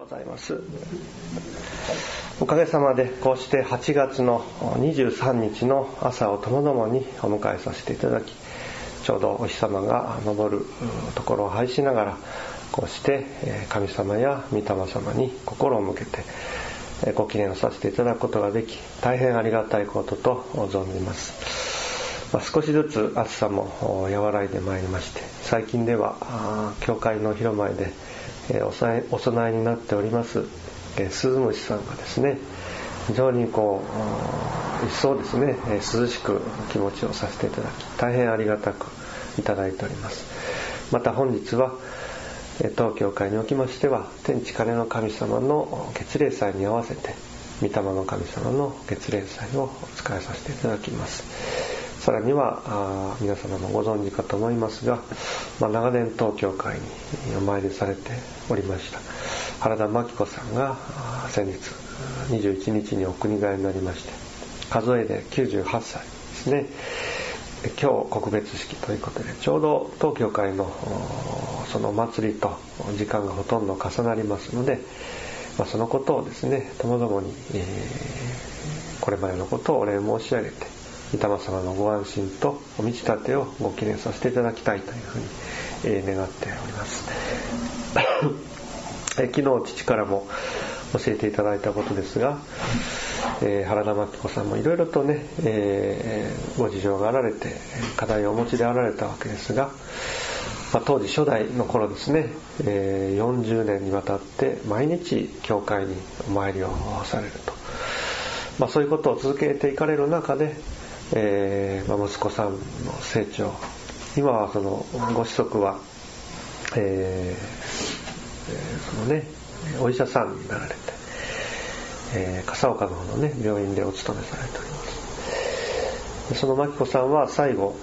ございます。おかげさまでこうして8月の23日の朝をともどもにお迎えさせていただき、ちょうどお日様が昇るところを拝しながら、こうして神様や御霊様に心を向けてご記念をさせていただくことができ、大変ありがたいことと存じます。少しずつ暑さも和らいでまいりまして、最近では教会の広間でお供えになっておりますスズムシさんがですね、非常に一層ですね、涼しく気持ちをさせていただき、大変ありがたくいただいております。また本日は当教会におきましては、天地金の神様の月例祭に合わせて御霊の神様の月例祭をお使いさせていただきます。さらには皆様もご存知かと思いますが、長年当教会にお参りされておりました原田真紀子さんが先日21日にお国替えになりまして、数えで98歳ですね。今日告別式ということで、ちょうど当教会のそのお祭りと時間がほとんど重なりますので、そのことをですね、ともどもにこれまでのことをお礼申し上げて、御霊様のご安心とお道立てをご記念させていただきたいというふうに願っております昨日父からも教えていただいたことですが、原田真紀子さんもいろいろとね、ご事情があられて課題をお持ちであられたわけですが、当時初代の頃ですね、40年にわたって毎日教会にお参りをされると、そういうことを続けていかれる中で、息子さんの成長、今はそのご子息は、そのね、お医者さんになられて、笠岡の方のね病院でお勤めされております。その真紀子さんは最後、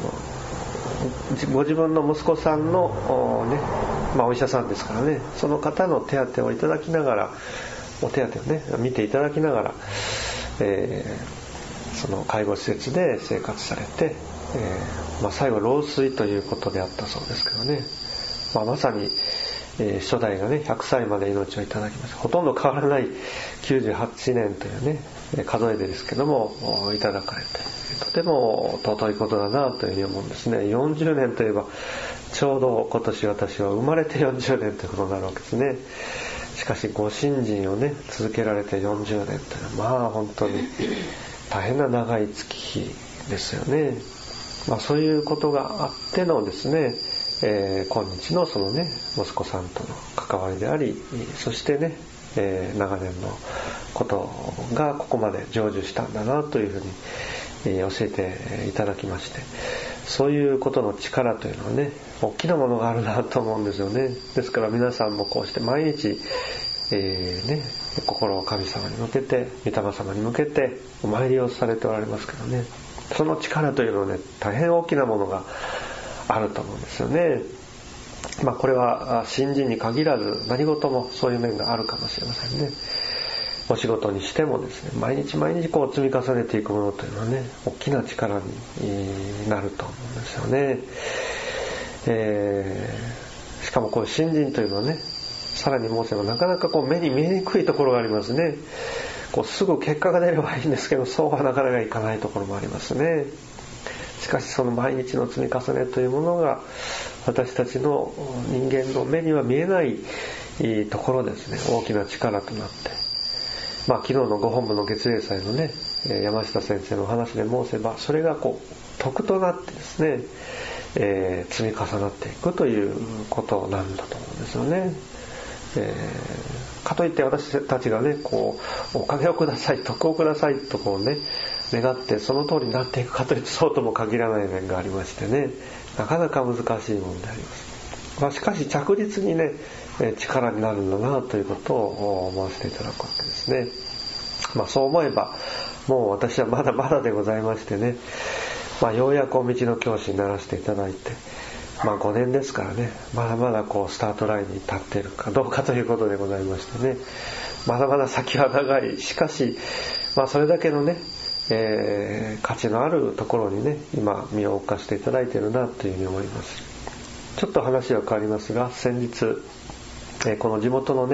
ご自分の息子さんのお医者さんですからね、その方の手当をいただきながら、お手当をね見ていただきながら、その介護施設で生活されて、最後老衰ということであったそうですけどね、まさに、初代がね100歳まで命をいただきました。ほとんど変わらない98年というね数えでですけどもいただかれて、とても尊いことだなというふうに思うんですね。40年といえば、ちょうど今年私は生まれて40年ということになるわけですね。しかしご信心をね続けられて40年というのは、本当に大変な長い月日ですよね。そういうことがあってのですね、今日のそのね息子さんとの関わりであり、そしてね、長年のことがここまで成就したんだなというふうに、教えていただきまして、そういうことの力というのはね、大きなものがあるなと思うんですよね。ですから皆さんもこうして毎日、心を神様に向けて、御霊様に向けてお参りをされておられますけどね、その力というのはね、大変大きなものがあると思うんですよね。これは信心に限らず何事もそういう面があるかもしれませんね。お仕事にしてもですね、毎日毎日積み重ねていくものというのはね、大きな力になると思うんですよね。しかもこう信心というのはね、さらに申せばなかなか目に見えにくいところがありますね。すぐ結果が出ればいいんですけど、そうはなかなかいかないところもありますね。しかしその毎日の積み重ねというものが、私たちの人間の目には見えないところですね、大きな力となって、昨日のご本部の月例祭のね、山下先生の話で申せば、それが徳となってですね、積み重なっていくということなんだと思うんですよね。かといって私たちがね、お金をください、徳をくださいと願ってその通りになっていくかというと、そうとも限らない面がありましてね、なかなか難しいものであります。しかし着実にね、力になるんだなということを思わせていただくわけですね。そう思えば、もう私はまだまだでございましてね、ようやくお道の教師にならせていただいて、5年ですからね、まだまだスタートラインに立っているかどうかということでございましてね、まだまだ先は長い。しかし、それだけのね、価値のあるところにね、今身を置かせていただいているなというふうに思います。ちょっと話は変わりますが、先日、この地元のね、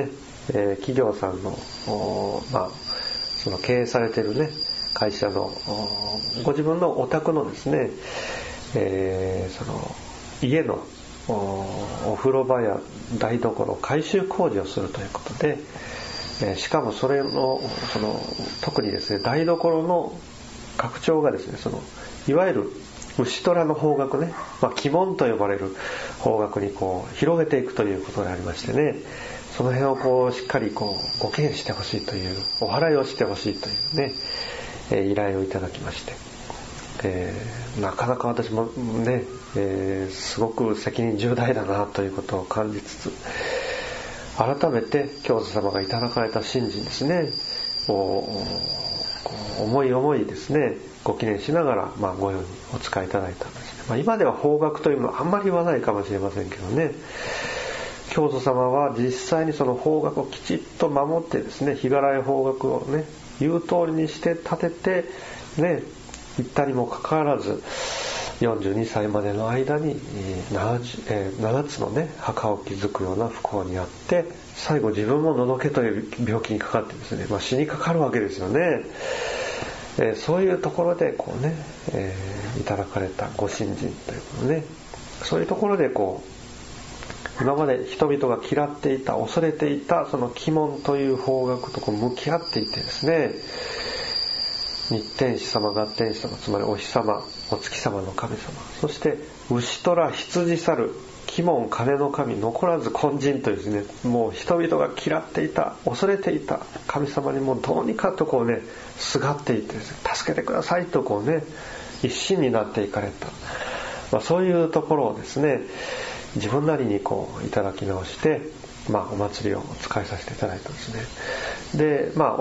企業さんの、その経営されているね会社のご自分のお宅のですね、その家のお風呂場や台所改修工事をするということで、しかもその特にですね台所の拡張がですね、いわゆる牛虎の方角ね、鬼門と呼ばれる方角に広げていくということがありましてね、その辺をしっかりご記念してほしいという、お祓いをしてほしいというね、依頼をいただきまして、なかなか私もね、すごく責任重大だなということを感じつつ、改めて教祖様がいただかれた神事ですね思いですねご記念しながら、ご用にお使いいただいたんですね。今では方角というのはあんまり言わないかもしれませんけどね、教祖様は実際にその方角をきちっと守ってですね、日柄い方角をね言う通りにして立ててね行ったにもかかわらず、42歳までの間に7つのね墓を築くような不幸にあって、最後自分ものどけという病気にかかってですね、死にかかるわけですよね。そういうところでいただかれたご神人ということね、そういうところで今まで人々が嫌っていた、恐れていたその鬼門という方角と向き合っていてですね、日天使様、月天使様、つまりお日様、お月様の神様、そして牛虎羊猿鬼門金の神残らず根人というですね、もう人々が嫌っていた、恐れていた神様にもどうにかとすがっていってですね、助けてくださいと一心になっていかれた、そういうところをですね自分なりにいただき直して、お祭りを使いさせていただいたんですね。で、お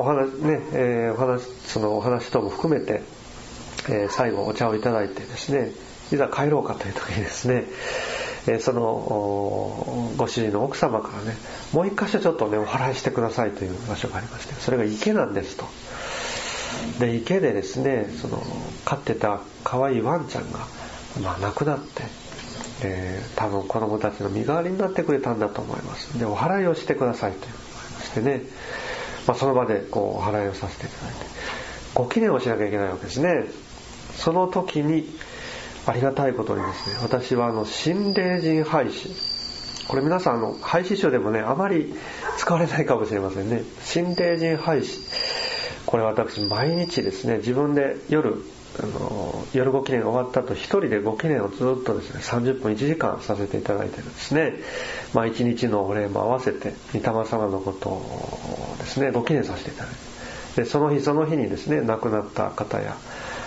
話等も含めて、最後お茶をいただいてですね、いざ帰ろうかという時にですね、そのご主人の奥様からね、もう一箇所ちょっとねお祓いしてくださいという場所がありまして、それが池なんですと。で、池でですね、飼ってた可愛いワンちゃんが亡くなって、多分子供たちの身代わりになってくれたんだと思います。で、お祓いをしてくださいということがありましてね、その場でお祓いをさせていただいて、ご記念をしなきゃいけないわけですね。その時にありがたいことにですね、私は心霊人廃止、これ皆さん廃止書でもねあまり使われないかもしれませんね。心霊人廃止、これ私毎日ですね、自分で夜ご記念が終わった後一人でご記念をずっとですね30分1時間させていただいてるんですね。一日のお礼も合わせて御霊様のことをですねご記念させていただいて、でその日にですね亡くなった方や、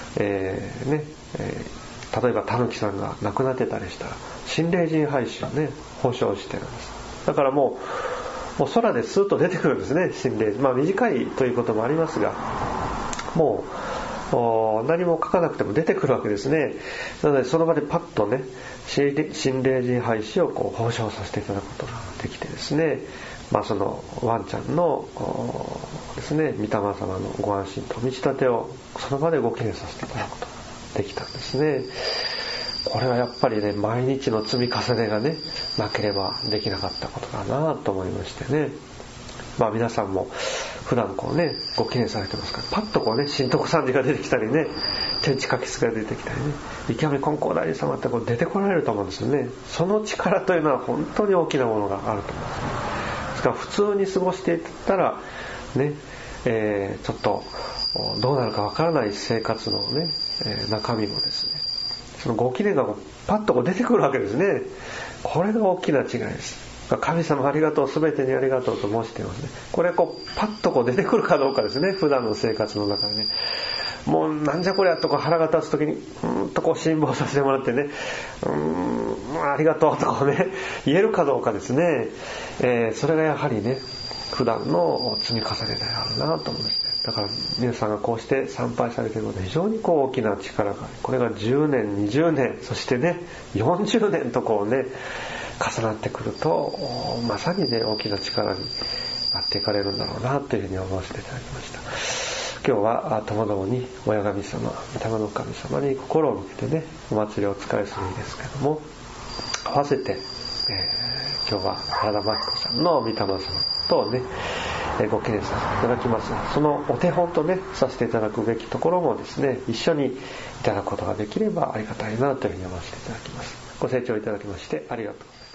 例えばたぬきさんが亡くなってたりしたら心霊人廃止をね保証してるんです。だからもう空でスーッと出てくるんですね、心霊。短いということもありますが、もう何も書かなくても出てくるわけですね。なのでその場でパッとね心霊人廃止を保証させていただくことができてですね、そのワンちゃんのですね御霊様のご安心と道立てをその場でご記念させていただくことができたんですね。これはやっぱりね毎日の積み重ねがねなければできなかったことだなと思いましてね、皆さんも普段ご記念されてますから、パッと新徳三寺が出てきたりね、天地書きすが出てきたりね、池上金光大寺様って出てこられると思うんですよね。その力というのは本当に大きなものがあると思いますね。ですから普通に過ごしていったらね、ちょっとどうなるかわからない生活のね、中身もですね、そのご記念がパッと出てくるわけですね。これが大きな違いです。神様ありがとう、すべてにありがとうと申していますね。これパッと出てくるかどうかですね、普段の生活の中でね。もうなんじゃこりゃと腹が立つ時に辛抱させてもらってね、ありがとうと言えるかどうかですね、それがやはりね普段の積み重ねであるなと思いますね。だから皆さんがこうして参拝されていることで非常に大きな力が、これが10年20年そしてね40年と重なってくると、まさにね大きな力になっていかれるんだろうなというふうに思わせていただきました。今日はともどもに親神様、御霊の神様に心を向けてねお祭りをお使いするんですけども、合わせて、今日は原田真紀子さんの御霊様ことをね、ご懸念させていただきますが、そのお手本とねさせていただくべきところもですね、一緒にいただくことができればありがたいなというふうに思わせていただきます。ご清聴いただきましてありがとうございます。